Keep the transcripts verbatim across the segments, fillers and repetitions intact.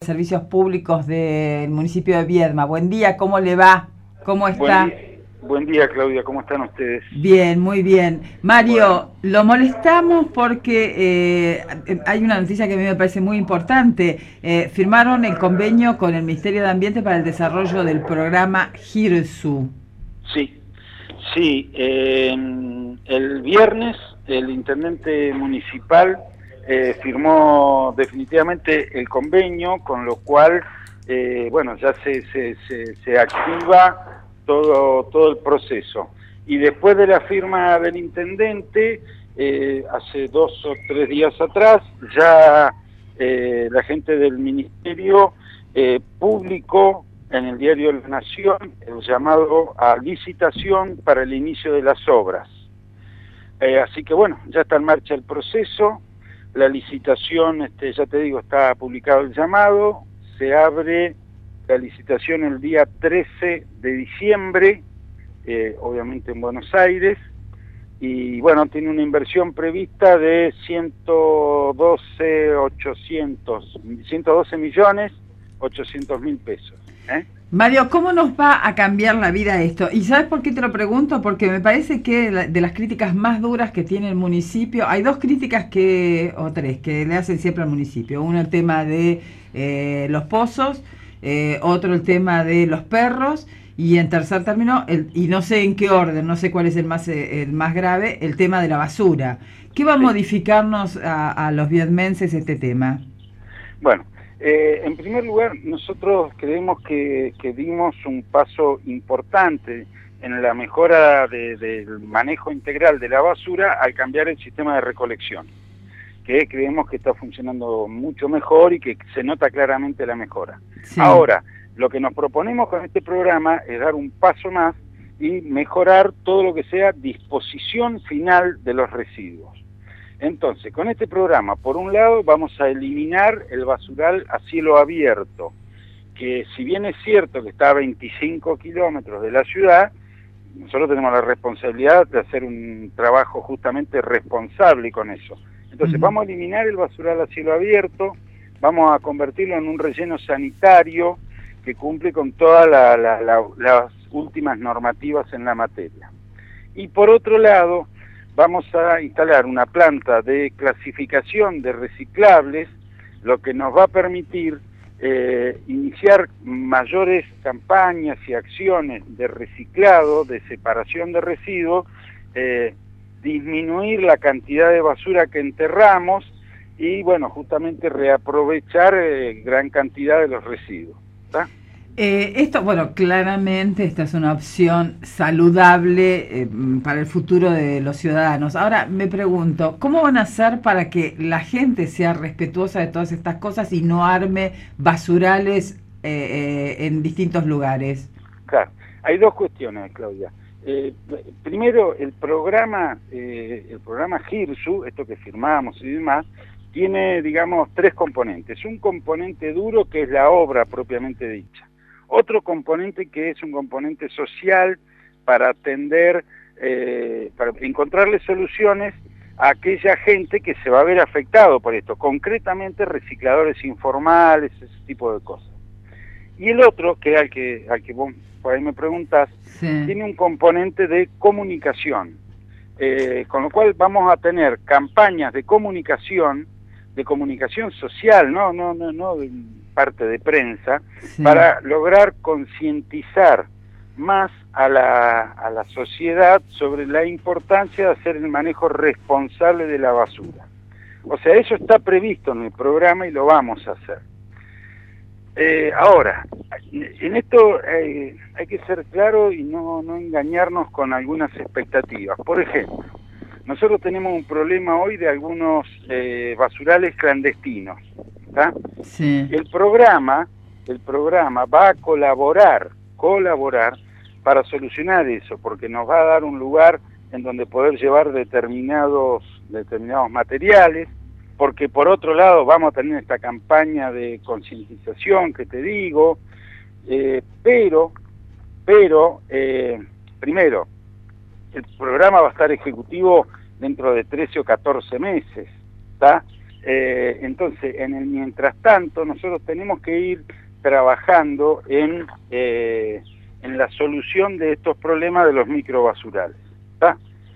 Servicios Públicos del municipio de Viedma. Buen día, ¿cómo le va? ¿Cómo está? Buen día, buen día, Claudia, ¿cómo están ustedes? Bien, muy bien. Mario, Bueno, lo molestamos porque eh, hay una noticia que a mí me parece muy importante. Eh, firmaron el convenio con el Ministerio de Ambiente para el desarrollo del programa GIRSU. sí, sí, eh, el viernes el intendente municipal eh, firmó definitivamente el convenio, con lo cual, eh, bueno, ya se, se, se, se activa todo, todo el proceso. Y después de la firma del intendente, eh, hace dos o tres días atrás, ya eh, la gente del ministerio eh, publicó en el diario La Nación el llamado a licitación para el inicio de las obras. Eh, así que bueno, ya está en marcha el proceso, la licitación, este, ya te digo, está publicado el llamado, se abre la licitación el día trece de diciembre, eh, obviamente en Buenos Aires, y bueno, tiene una inversión prevista de ciento doce millones ochocientos mil pesos. ¿eh? Mario, ¿cómo nos va a cambiar la vida esto? ¿Y sabes por qué te lo pregunto? Porque me parece que de las críticas más duras que tiene el municipio, hay dos críticas que, o tres, que le hacen siempre al municipio. Uno, el tema de eh, los pozos, eh, otro, el tema de los perros, y en tercer término, el, y no sé en qué orden, no sé cuál es el más, el más grave, el tema de la basura. ¿Qué va a Sí. modificarnos a, a los viedmenses este tema? Bueno, eh, en primer lugar, nosotros creemos que, que dimos un paso importante en la mejora de, del manejo integral de la basura al cambiar el sistema de recolección, que creemos que está funcionando mucho mejor y que se nota claramente la mejora. Sí. Ahora, lo que nos proponemos con este programa es dar un paso más y mejorar todo lo que sea disposición final de los residuos. Entonces, con este programa, por un lado, vamos a eliminar el basural a cielo abierto, que si bien es cierto que está a veinticinco kilómetros de la ciudad, nosotros tenemos la responsabilidad de hacer un trabajo justamente responsable con eso. Entonces, uh-huh. vamos a eliminar el basural a cielo abierto, vamos a convertirlo en un relleno sanitario que cumple con todas la, la, la, las últimas normativas en la materia. Y por otro lado, vamos a instalar una planta de clasificación de reciclables, lo que nos va a permitir eh, iniciar mayores campañas y acciones de reciclado, de separación de residuos, eh, disminuir la cantidad de basura que enterramos y, bueno, justamente reaprovechar eh, gran cantidad de los residuos. ¿Está? Eh, esto, bueno, claramente esta es una opción saludable eh, para el futuro de los ciudadanos. Ahora me pregunto, ¿cómo van a hacer para que la gente sea respetuosa de todas estas cosas y no arme basurales eh, eh, en distintos lugares? Claro, hay dos cuestiones, Claudia. Eh, primero, el programa, eh, el programa GIRSU, esto que firmamos y demás, tiene, digamos, tres componentes. Un componente duro que es la obra propiamente dicha. Otro componente que es un componente social para atender, eh, para encontrarle soluciones a aquella gente que se va a ver afectado por esto, concretamente recicladores informales, ese tipo de cosas. Y el otro, que al que, al que vos por ahí me preguntás, sí. tiene un componente de comunicación, eh, con lo cual vamos a tener campañas de comunicación, de comunicación social, no, no, no, no de parte de prensa, sí. para lograr concientizar más a la, a la sociedad sobre la importancia de hacer el manejo responsable de la basura. O sea, eso está previsto en el programa y lo vamos a hacer. Eh, ahora, en esto eh, hay que ser claro y no, no engañarnos con algunas expectativas. Por ejemplo, nosotros tenemos un problema hoy de algunos eh, basurales clandestinos. ¿tá? Sí. El programa, el programa va a colaborar, colaborar para solucionar eso, porque nos va a dar un lugar en donde poder llevar determinados, determinados materiales, porque por otro lado vamos a tener esta campaña de concientización que te digo, eh, pero, pero, eh, primero, el programa va a estar ejecutivo dentro de trece o catorce meses, ¿está? Eh, entonces, en el mientras tanto, nosotros tenemos que ir trabajando en, eh, en la solución de estos problemas de los microbasurales. ¿Está?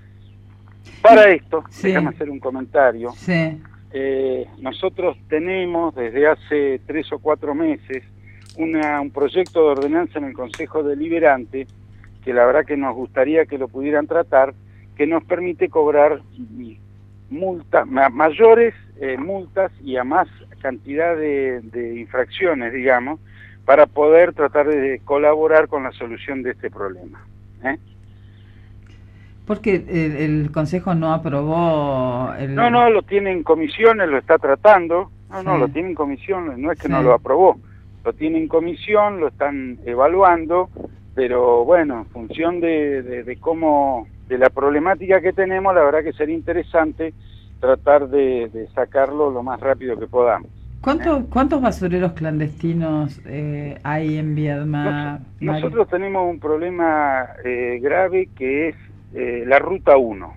Para esto, sí. déjame hacer un comentario. Sí. Eh, nosotros tenemos desde hace tres o cuatro meses una, un proyecto de ordenanza en el Consejo Deliberante, que la verdad que nos gustaría que lo pudieran tratar, que nos permite cobrar multas, mayores eh, multas y a más cantidad de, de infracciones, digamos, para poder tratar de colaborar con la solución de este problema. ¿eh? Porque el, el Consejo no aprobó... El... No, no, lo tiene en comisiones, lo está tratando. No, sí. no, lo tiene en comisiones, no es que sí. no lo aprobó. Lo tiene en comisión, lo están evaluando, pero bueno, en función de, de, de cómo, de la problemática que tenemos, la verdad que sería interesante tratar de, de sacarlo lo más rápido que podamos. ¿Cuánto, ¿Eh? ¿Cuántos basureros clandestinos eh, hay en Viedma? Nos, nosotros tenemos un problema eh, grave que es eh, la ruta uno,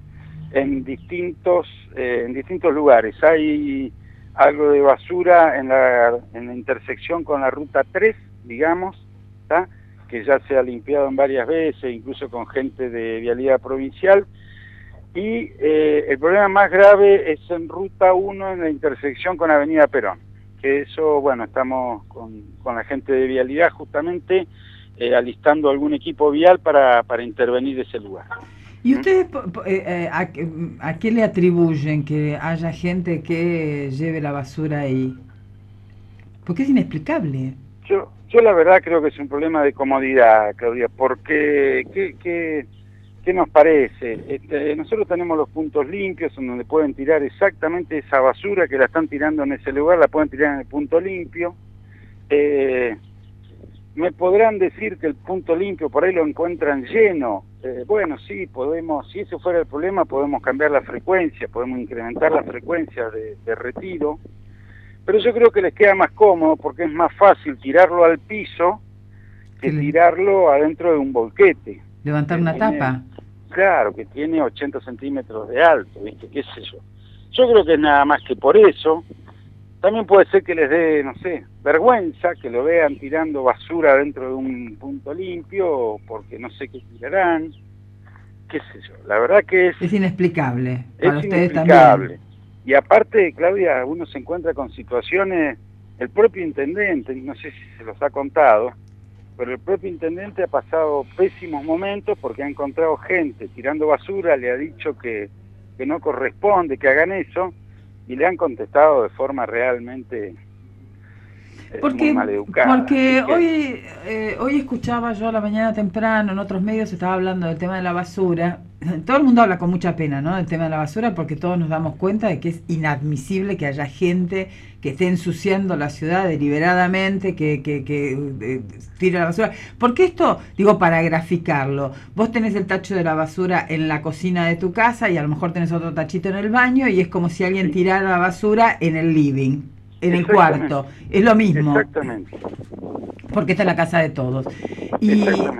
en distintos, eh, en distintos lugares. Hay algo de basura en la, en la intersección con la ruta tres, digamos, ¿tá? Que ya se ha limpiado en varias veces, incluso con gente de vialidad provincial. Y eh, el problema más grave es en ruta uno, en la intersección con Avenida Perón, que eso, bueno, estamos con, con la gente de vialidad justamente eh, alistando algún equipo vial para, para intervenir ese lugar. ¿Y ustedes eh, a, a qué le atribuyen que haya gente que lleve la basura ahí? Porque es inexplicable. Yo, yo la verdad creo que es un problema de comodidad, Claudia, porque... ¿qué, qué, ¿Qué nos parece? Este, nosotros tenemos los puntos limpios en donde pueden tirar exactamente esa basura que la están tirando en ese lugar, la pueden tirar en el punto limpio. Eh, me podrán decir que el punto limpio por ahí lo encuentran lleno. Eh, bueno, sí, podemos, si ese fuera el problema, podemos cambiar la frecuencia, podemos incrementar la frecuencia de, de retiro. Pero yo creo que les queda más cómodo porque es más fácil tirarlo al piso que sí. tirarlo adentro de un volquete. Levantar una tiene, tapa. Claro, que tiene ochenta centímetros de alto, ¿viste? ¿Qué sé yo? Yo creo que es nada más que por eso. También puede ser que les dé, no sé, vergüenza, que lo vean tirando basura dentro de un punto limpio, porque no sé qué tirarán. ¿Qué sé yo? La verdad que es... Es inexplicable. Para es ustedes inexplicable. También. Y aparte, Claudia, uno se encuentra con situaciones... El propio intendente, no sé si se los ha contado, pero el propio intendente ha pasado pésimos momentos porque ha encontrado gente tirando basura, le ha dicho que, que no corresponde que hagan eso, y le han contestado de forma realmente eh, porque, muy maleducada. Porque que... hoy, eh, hoy escuchaba yo a la mañana temprano, en otros medios se estaba hablando del tema de la basura. Todo el mundo habla con mucha pena, ¿no?, del tema de la basura, porque todos nos damos cuenta de que es inadmisible que haya gente que esté ensuciando la ciudad deliberadamente, que, que, que eh, tire la basura. Porque esto, digo, para graficarlo, vos tenés el tacho de la basura en la cocina de tu casa y a lo mejor tenés otro tachito en el baño y es como si alguien tirara la basura en el living, en el cuarto. Es lo mismo. Exactamente. Porque esta es la casa de todos. Y,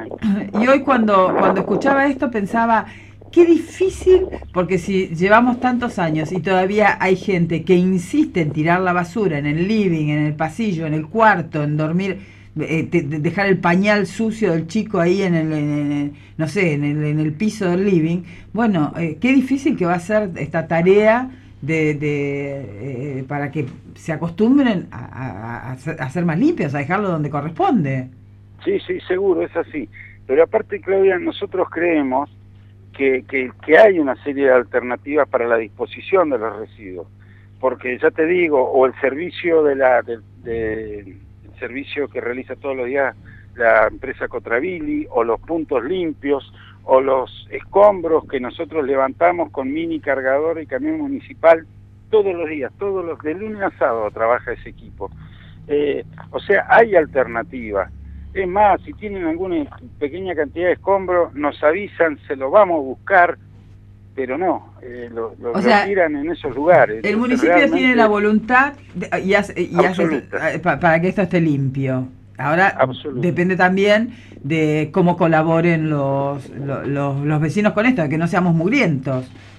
y hoy cuando, cuando escuchaba esto pensaba... Qué difícil, porque si llevamos tantos años y todavía hay gente que insiste en tirar la basura en el living, en el pasillo, en el cuarto, en dormir, eh, te, dejar el pañal sucio del chico ahí en el, en el no sé, en el, en el piso del living, bueno, eh, qué difícil que va a ser esta tarea de, de eh, para que se acostumbren a, a, a, ser, a ser más limpios, a dejarlo donde corresponde. Sí, sí, seguro, es así. Pero aparte, Claudia, nosotros creemos Que, que, que hay una serie de alternativas para la disposición de los residuos, porque ya te digo, o el servicio de la de, de, el servicio que realiza todos los días la empresa Cotravili, o los puntos limpios, o los escombros que nosotros levantamos con mini cargador y camión municipal todos los días, todos los de lunes a sábado trabaja ese equipo. Eh, o sea, hay alternativas. Es más, si tienen alguna pequeña cantidad de escombros, nos avisan, se lo vamos a buscar, pero no, eh, lo, lo, o sea, lo tiran en esos lugares. El municipio realmente... tiene la voluntad de, y hace, y hace, para que esto esté limpio. Ahora Absoluta. Depende también de cómo colaboren los, los, los vecinos con esto, de que no seamos mugrientos.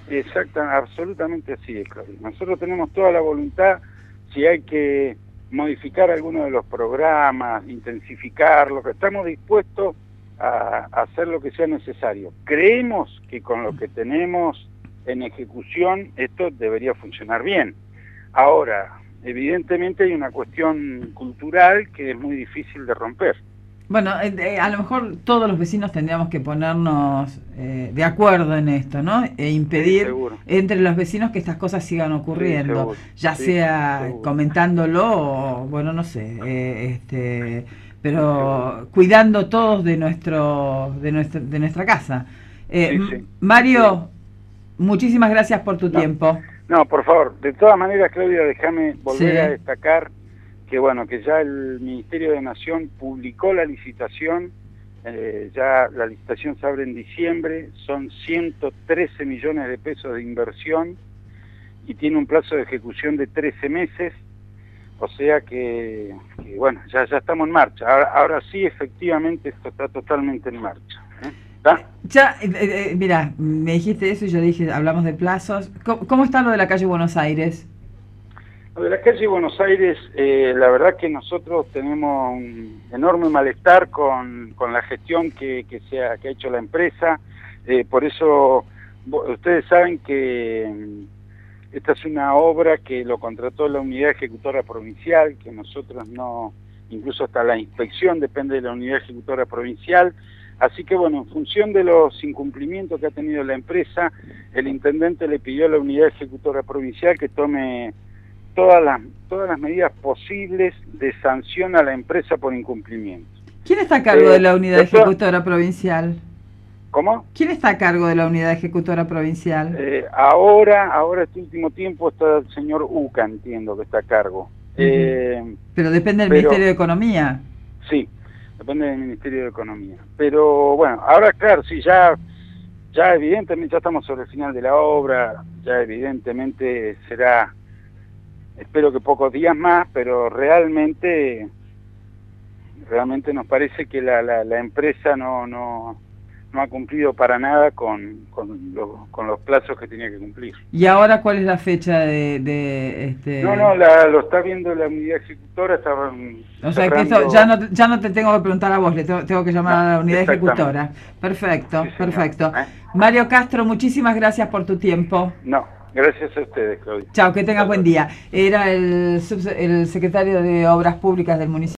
Exacto, absolutamente así es, Claudia. Nosotros tenemos toda la voluntad, si hay que modificar alguno de los programas, intensificarlos, estamos dispuestos a, a hacer lo que sea necesario. Creemos que con lo que tenemos en ejecución esto debería funcionar bien. Ahora, evidentemente hay una cuestión cultural que es muy difícil de romper. Bueno, eh, a lo mejor todos los vecinos tendríamos que ponernos eh, de acuerdo en esto, ¿no? E impedir sí, entre los vecinos que estas cosas sigan ocurriendo, sí, ya sí, sea seguro. comentándolo o, bueno, no sé, eh, este, pero sí, cuidando todos de nuestro, de nuestra, de nuestra casa. Eh, sí, sí, Mario, sí. Muchísimas gracias por tu no, tiempo. No, por favor, de todas maneras, Claudia, déjame volver sí. a destacar que bueno, que ya el Ministerio de Nación publicó la licitación, eh, ya la licitación se abre en diciembre, son ciento trece millones de pesos de inversión y tiene un plazo de ejecución de trece meses, o sea que, que bueno, ya, ya estamos en marcha. Ahora, ahora sí, efectivamente, esto está totalmente en marcha. ¿eh? ¿Está? Ya, eh, eh, mira, me dijiste eso y yo dije, hablamos de plazos. ¿Cómo, cómo está lo de la calle Buenos Aires? Lo de la calle Buenos Aires, eh, la verdad que nosotros tenemos un enorme malestar con, con la gestión que, que, se ha, que ha hecho la empresa, eh, por eso ustedes saben que esta es una obra que lo contrató la Unidad Ejecutora Provincial, que nosotros no, incluso hasta la inspección depende de la Unidad Ejecutora Provincial, así que bueno, en función de los incumplimientos que ha tenido la empresa, el intendente le pidió a la Unidad Ejecutora Provincial que tome todas las, todas las medidas posibles de sanción a la empresa por incumplimiento. ¿Quién está a cargo eh, de la Unidad esto, Ejecutora Provincial? ¿Cómo? ¿Quién está a cargo de la Unidad Ejecutora Provincial? Eh, ahora, ahora este último tiempo está el señor Uca, entiendo que está a cargo. Uh-huh. eh, pero depende del pero, Ministerio de Economía. Sí, depende del Ministerio de Economía. Pero bueno, ahora claro, sí, ya, ya evidentemente, ya estamos sobre el final de la obra, ya evidentemente será... Espero que pocos días más, pero realmente realmente nos parece que la, la, la empresa no, no, no ha cumplido para nada con, con, los, con los plazos que tenía que cumplir. ¿Y ahora cuál es la fecha de...? de este... No, no, la, lo está viendo la unidad ejecutora. Está o sea que esto ya no, ya no te tengo que preguntar a vos, le tengo, tengo que llamar no, a la unidad ejecutora. Perfecto, sí, perfecto. ¿Eh? Mario Castro, muchísimas gracias por tu tiempo. No. Gracias a ustedes, Claudia. Chao, que tengas buen día. Era el, el secretario de Obras Públicas del municipio.